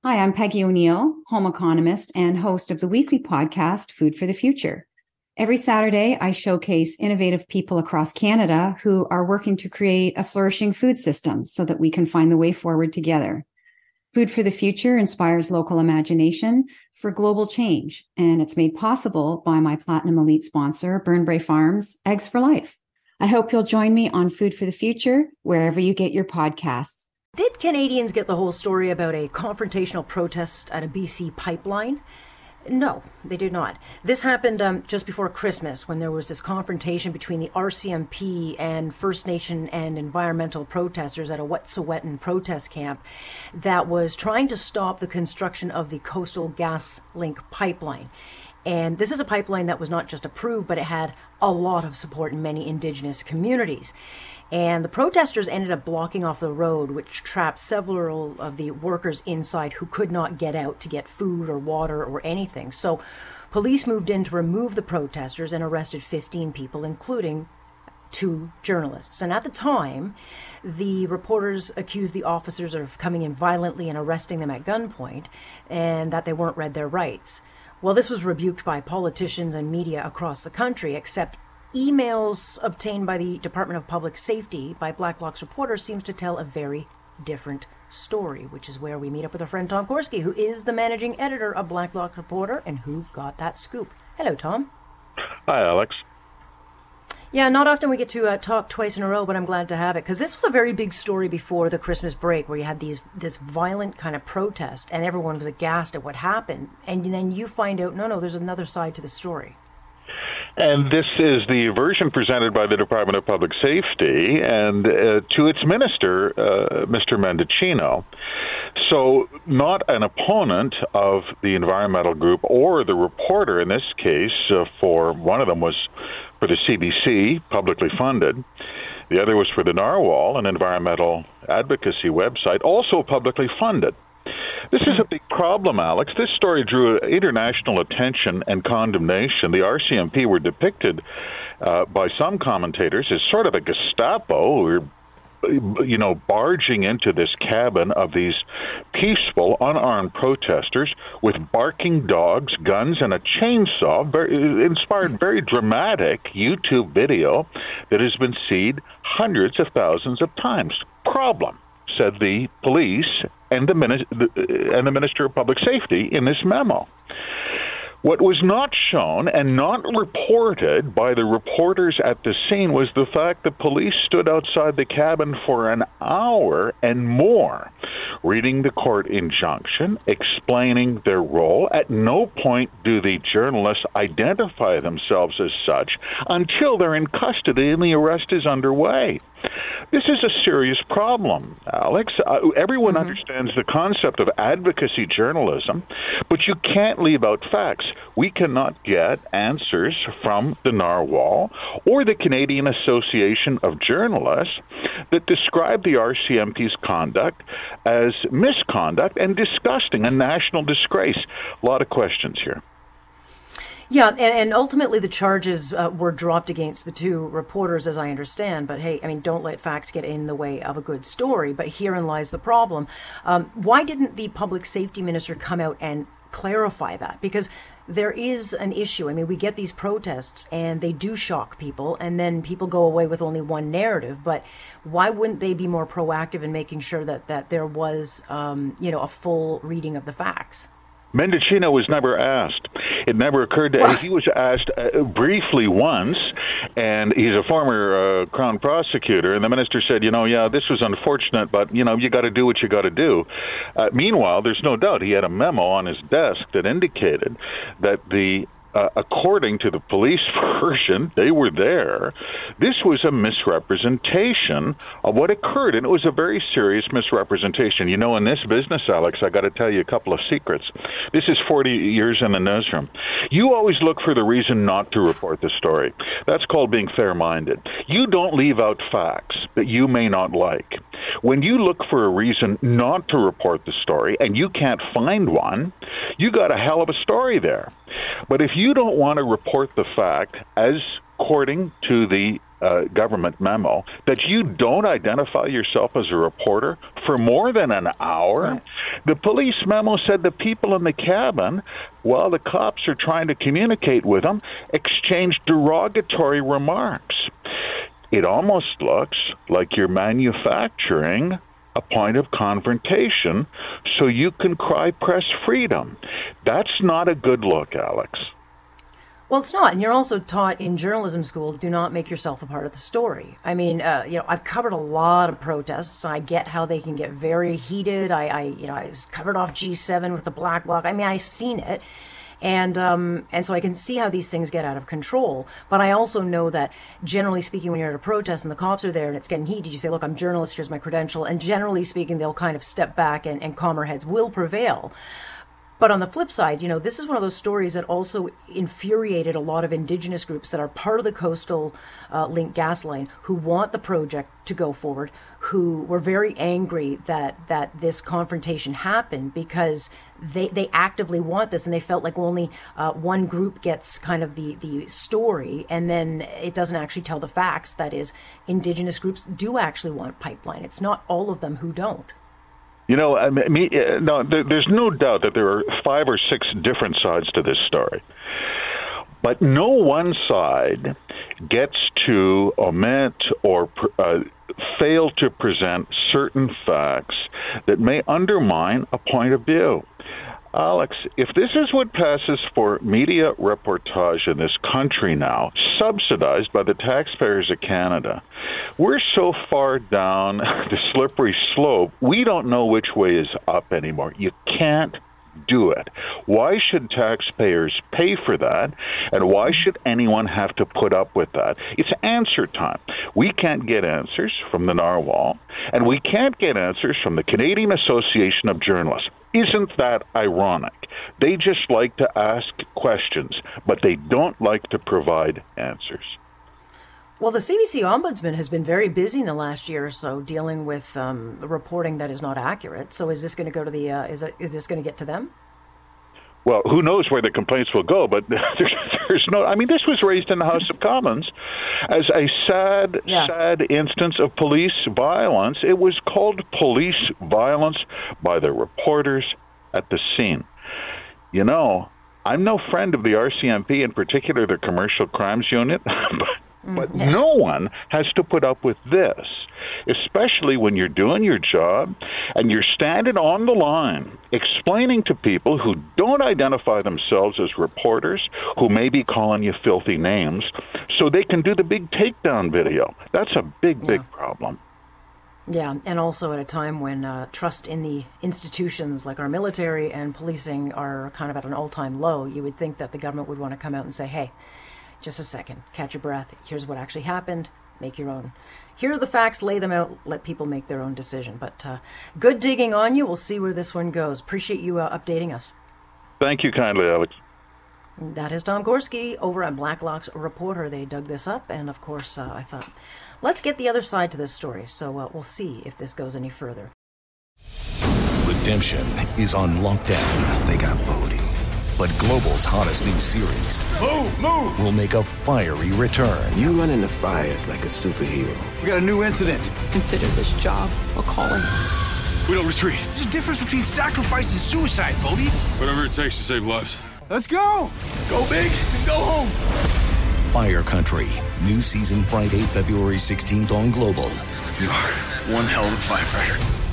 Hi, I'm Peggy O'Neill, home economist and host of the weekly podcast, Food for the Future. Every Saturday, I showcase innovative people across Canada who are working to create a flourishing food system so that we can find the way forward together. Food for the Future inspires local imagination for global change, and it's made possible by my Platinum Elite sponsor, Burnbrae Farms, Eggs for Life. I hope you'll join me on Food for the Future, wherever you get your podcasts. Did Canadians get the whole story about a confrontational protest at a BC pipeline? No, they did not. This happened just before Christmas when there was this confrontation between the RCMP and First Nation and environmental protesters at a Wet'suwet'en protest camp that was trying to stop the construction of the Coastal GasLink pipeline. And this is a pipeline that was not just approved, but it had a lot of support in many Indigenous communities. And the protesters ended up blocking off the road, which trapped several of the workers inside who could not get out to get food or water or anything. So police moved in to remove the protesters and arrested 15 people, including 2 journalists. And at the time, the reporters accused the officers of coming in violently and arresting them at gunpoint, and that they weren't read their rights. Well, this was rebuked by politicians and media across the country, except emails obtained by the Department of Public Safety by Blacklock's reporter seems to tell a very different story, which is where we meet up with our friend Tom Korski, who is the managing editor of Blacklock Reporter and who got that scoop. Hello, Tom. Hi, Alex. Yeah, not often we get to talk twice in a row, but I'm glad to have it, because this was a very big story before the Christmas break, where you had this violent kind of protest, and everyone was aghast at what happened, and then you find out, no, there's another side to the story. And this is the version presented by the Department of Public Safety and to its minister, Mr. Mendicino. So not an opponent of the environmental group or the reporter in this case, for one of them was for the CBC, publicly funded. The other was for the Narwhal, an environmental advocacy website, also publicly funded. This is a big problem, Alex. This story drew international attention and condemnation. The RCMP were depicted by some commentators as sort of a Gestapo, or barging into this cabin of these peaceful, unarmed protesters with barking dogs, guns, and a chainsaw. Inspired very dramatic YouTube video that has been seen hundreds of thousands of times. Problem, said the police and the Minister of Public Safety in this memo. What was not shown and not reported by the reporters at the scene was the fact that police stood outside the cabin for an hour and more, reading the court injunction, explaining their role. At no point do the journalists identify themselves as such until they're in custody and the arrest is underway. This is a serious problem, Alex. Everyone understands the concept of advocacy journalism, but you can't leave out facts. We cannot get answers from the Narwhal or the Canadian Association of Journalists that describe the RCMP's conduct as misconduct and disgusting, a national disgrace. A lot of questions here. Yeah, and ultimately the charges were dropped against the 2 reporters, as I understand. But hey, I mean, don't let facts get in the way of a good story. But herein lies the problem. Why didn't the public safety minister come out and clarify that? Because there is an issue. I mean, we get these protests and they do shock people, and then people go away with only one narrative. But why wouldn't they be more proactive in making sure that there was, a full reading of the facts? Mendicino was never asked. It never occurred to him. He was asked briefly once, and he's a former Crown prosecutor, and the minister said, this was unfortunate, but, you got to do what you got to do. Meanwhile, there's no doubt he had a memo on his desk that indicated that according to the police version, they were there. This was a misrepresentation of what occurred, and it was a very serious misrepresentation. In this business, Alex, I got to tell you a couple of secrets. This is 40 years in the newsroom. You always look for the reason not to report the story. That's called being fair-minded. You don't leave out facts that you may not like. When you look for a reason not to report the story and you can't find one, you got a hell of a story there. But if you don't want to report the fact, as according to the government memo, that you don't identify yourself as a reporter for more than an hour. Right. The police memo said the people in the cabin, while the cops are trying to communicate with them, exchanged derogatory remarks. It almost looks like you're manufacturing a point of confrontation so you can cry press freedom. That's not a good look, Alex. Well, it's not. And you're also taught in journalism school, do not make yourself a part of the story. I mean, I've covered a lot of protests. I get how they can get very heated. I covered off G7 with the black bloc. I mean, I've seen it. And so I can see how these things get out of control. But I also know that, generally speaking, when you're at a protest and the cops are there and it's getting heated, you say, look, I'm a journalist, here's my credential. And generally speaking, they'll kind of step back and calmer heads will prevail. But on the flip side, this is one of those stories that also infuriated a lot of Indigenous groups that are part of the Coastal Link gas line, who want the project to go forward, who were very angry that this confrontation happened because they actively want this, and they felt like only one group gets kind of the story, and then it doesn't actually tell the facts. That is, Indigenous groups do actually want pipeline. It's not all of them who don't. There's no doubt that there are 5 or 6 different sides to this story. But no one side gets to omit or fail to present certain facts that may undermine a point of view. Alex, if this is what passes for media reportage in this country now, subsidized by the taxpayers of Canada, we're so far down the slippery slope, we don't know which way is up anymore. You can't do it. Why should taxpayers pay for that? And why should anyone have to put up with that? It's answer time. We can't get answers from the Narwhal, and we can't get answers from the Canadian Association of Journalists. Isn't that ironic? They just like to ask questions, but they don't like to provide answers. Well, the CBC Ombudsman has been very busy in the last year or so dealing with reporting that is not accurate. So is this going to go to the, is this going to get to them? Well, who knows where the complaints will go, but there's no, this was raised in the House of Commons as a sad instance of police violence. It was called police violence by the reporters at the scene. I'm no friend of the RCMP, in particular the Commercial Crimes Unit, but no one has to put up with this, especially when you're doing your job and you're standing on the line explaining to people who don't identify themselves as reporters, who may be calling you filthy names, so they can do the big takedown video. That's a big problem. Yeah, and also at a time when trust in the institutions like our military and policing are kind of at an all-time low, you would think that the government would want to come out and say, hey, just a second, catch your breath. Here's what actually happened. Make your own. Here are the facts. Lay them out. Let people make their own decision. But good digging on you. We'll see where this one goes. Appreciate you updating us. Thank you kindly, Alex. That is Tom Gorski over at Blacklock's Reporter. They dug this up. And, of course, I thought, let's get the other side to this story. So we'll see if this goes any further. Redemption is on lockdown. They got Bodhi. But Global's hottest new series will make a fiery return. You run into fires like a superhero. We got a new incident. Consider this job a calling. We don't retreat. There's a difference between sacrifice and suicide, Bodhi. Whatever it takes to save lives. Let's go. Go big and go home. Fire Country. New season Friday, February 16th on Global. You are one hell of a firefighter.